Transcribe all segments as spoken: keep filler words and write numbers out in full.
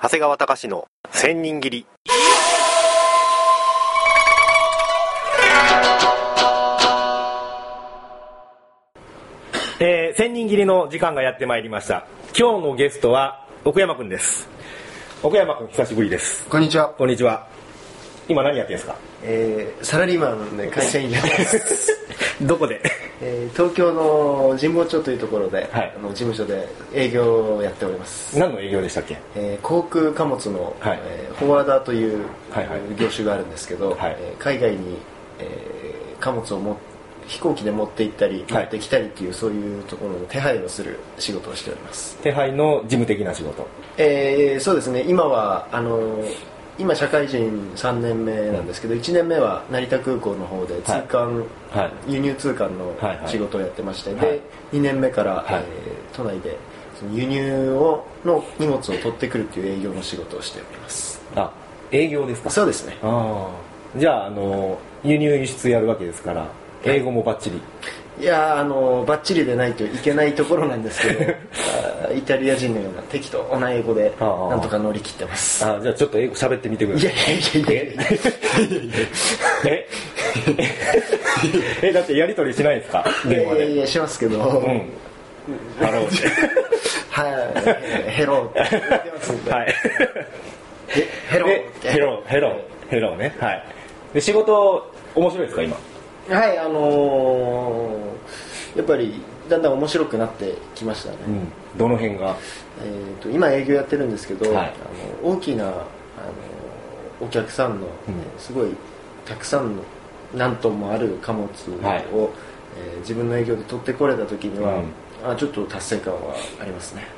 長谷川隆の千人切り。えー、千人切りの時間がやってまいりました。今日のゲストは奥山くんです。奥山くん久しぶりです。 こんにちは。 こんにちは。今何やってんですか？ えー、サラリーマンで会社員やってますどこで？ えー、東京の神保町というところで、 はい、 あの事務所で営業をやっております。 何の営業でしたっけ？ えー、航空貨物の、はい、えー、フォワーダーという、はいはい、業種があるんですけど、はい、えー、海外に、えー、貨物を持って飛行機で持って行ったり持ってきたりっていう、はい、そういうところの手配をする仕事をしております。 手配の事務的な仕事？えー、そうですね。今はあの今社会人さんねんめなんですけど、いちねんめは成田空港の方で通関、はい、輸入通関の仕事をやってまして、はいはい、でにねんめから、はい、えー、都内でその輸入をの荷物を取ってくるっていう営業の仕事をしております。 あ、営業ですか？ そうですね。 あ、じゃあ、あの輸入輸出やるわけですから英語もバッチリ？ いや、あのバッチリでないといけないところなんですけどイタリア人のような適当な英語でなんとか乗り切ってます。 ああ、じゃあちょっと英語喋ってみてください。いやいやいやいやええだってやり取りしないですか？電話で。 いやいやしますけど、うん、 ハローってはいヘローって言ってますんで、はい、ヘローってヘローヘローヘローね。はい。で仕事面白いですか今？ はい、あのー、やっぱりだんだん面白くなってきましたね。 うん、どの辺が？ えーと、今営業やってるんですけど、はい、あの大きなあのお客さんの、うん、すごいたくさんの何トンもある貨物を、はい、えー、自分の営業で取ってこれた時には、うん、あちょっと達成感はありますね。 うん、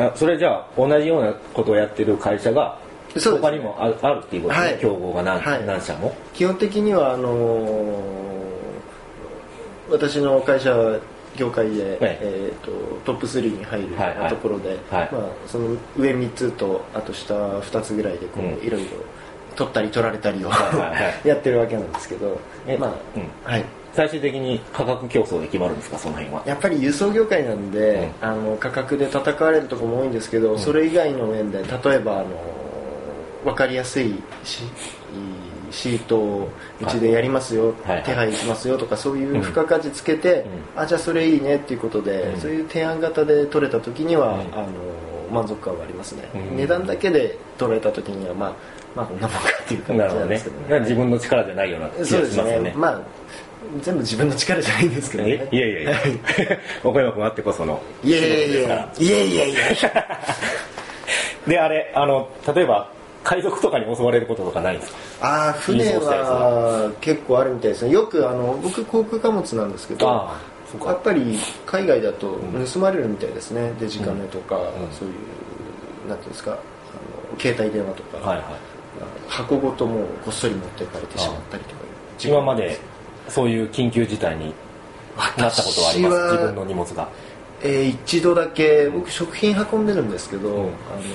あそれじゃあ同じようなことをやってる会社が他にもある、あるっていうことですね、はい、競合が 何,、はい、何社も。 基本的にはあのー、私の会社は業界で、はい、えー、とトップスリーに入るところで、はいはい、まあ、その上みっつとあと下ふたつぐらいでこう、うん、いろいろ取ったり取られたりをやってるわけなんですけど、まあ、うん、はい、 最終的に価格競争で決まるんですか？その辺はやっぱり輸送業界なんで、うん、あの価格で戦われるところも多いんですけど、うん、それ以外の面で例えばあの分かりやすいしシートをうちでやりますよ、はい、手配しますよとかそういう付加価値つけて、うん、あじゃあそれいいねっていうことで、うん、そういう提案型で取れた時には、うん、あの満足感はありますね、うん、値段だけで取れた時にはまあまあこんなもんかっていう感じなんですけどね。 なるほどね。自分の力じゃないような気がしますよね。そうですね。 まあ全部自分の力じゃないんですけどね。 いやいやいや岡山君あってこその仕事ですから。いやいやいやであれあの例えば海賊とかに襲われることとかないんですか？ ああ、船は結構あるみたいですね。よくあの僕航空貨物なんですけど、やっぱり海外だと盗まれるみたいですね。デジカメとか、うん、そういうなんていうんですか、あの携帯電話とか、はいはい、箱ごともうこっそり持っていかれてしまったりとか。 今までそういう緊急事態になったことはあります？自分の荷物が。 えー、一度だけ僕食品運んでるんですけど、うん、あの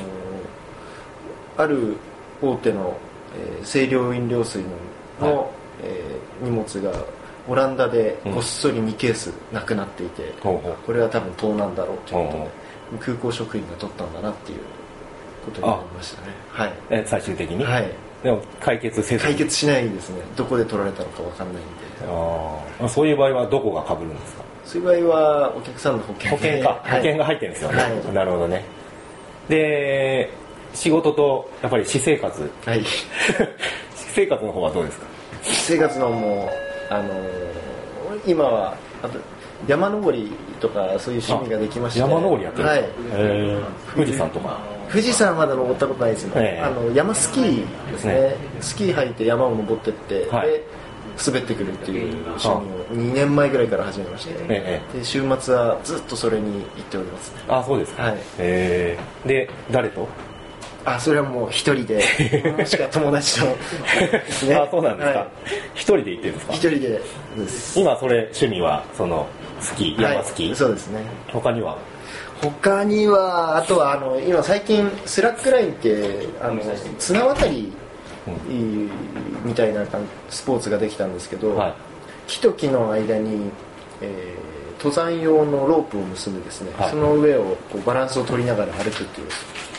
ある大手の、えー、清涼飲料水の、はい、えー、荷物がオランダでこっそりにケースなくなっていて、うん、これは多分盗難だろうということで、うん、空港職員が取ったんだなっていうことになりましたね。はい、 え最終的に、 はい、 でも解決せず解決しないですね。どこで取られたのか分かんないんで。 あそういう場合はどこが被るんですか？ そういう場合はお客さんの保険保険か、はい、保険が入ってるんですよね、はい、なるほどね。で仕事とやっぱり私生活、はい、私生活の方はどうですか？ 私生活のもあのー、今はあと山登りとかそういう趣味ができまして。 山登りやってるんですか？はい、えー、富士山とか。 富士山はまだ登ったことないですね、えー、あの山スキーですね、ね、スキー履いて山を登ってって、はい、で滑ってくるっていう趣味をにねんまえぐらいから始めまして、えー、で週末はずっとそれに行っておりますね。 あ、そうですか、はい、えー、で誰と？ あ、それはもう一人でもしくは友達とですね。 あ、そうなんですか、はい、一人で行ってるんですか？ 一人でです。 今それ趣味はそのスキー、山スキー、はい、 そうですね。 他には？ 他にはあとはあの今最近スラックラインってあの綱渡りみたいなスポーツができたんですけど、はい、木と木の間に、えー、登山用のロープを結んでですね、はい、その上をこうバランスを取りながら歩くっていうス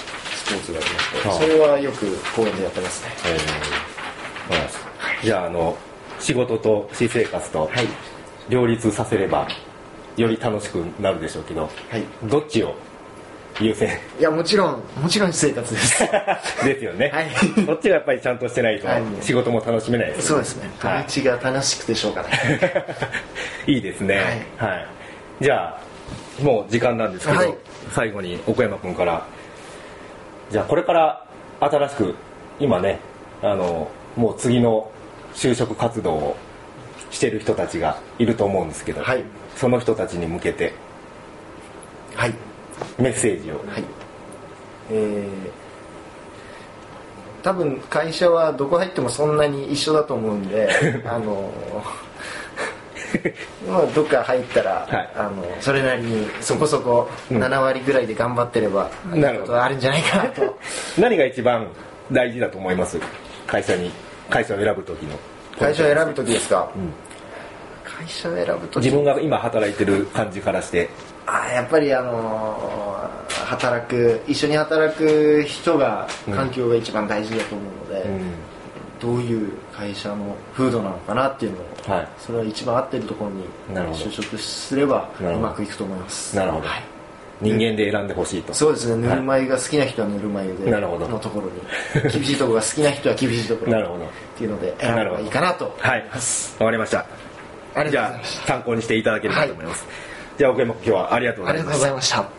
スポーツがありまして、それはよく公園でやってますね。えー、 じゃあ、あの仕事と私生活と両立させればより楽しくなるでしょうけど、はい、どっちを優先？ いや、もちろんもちろん私生活ですですよね、はい、そっちがやっぱりちゃんとしてないと仕事も楽しめないですよね。 そうですね、土日が楽しくてしょうがないいいですね、はい、はい、じゃあもう時間なんですけど、はい、最後に奥山君から、じゃあこれから新しく今ね、あのもう次の就職活動をしてる人たちがいると思うんですけど、はい、その人たちに向けて、はい、メッセージを、はい、 えー、多分会社はどこ入ってもそんなに一緒だと思うんであのまあどっか入ったら、はい、あのそれなりにそこそこななわりぐらいで頑張ってれば、うん、なるほど、あるんじゃないかなと何が一番大事だと思います？会社に会社を選ぶ時の会社を選ぶ時ですか、うん、会社を選ぶ時、 自分が今働いてる感じからして、 あ、やっぱりあのー、働く一緒に働く人が環境が一番大事だと思うので、うん、どういう会社の風土なのかなっていうのを、はい、それは一番合ってるところに就職すればうまくいくと思います。 なるほど、はい、人間で選んでほしいと。 そうですね、ぬるま湯が好きな人はぬるま湯でのところに、厳しいところが好きな人は厳しいところなるほどっていうので選べばいいかなと思います。 はい、わかりました。 ありがとうございました。 じゃあ参考にしていただければと思います、はい、じゃあ奥山君、今日はありがとうございました。 ありがとうございました。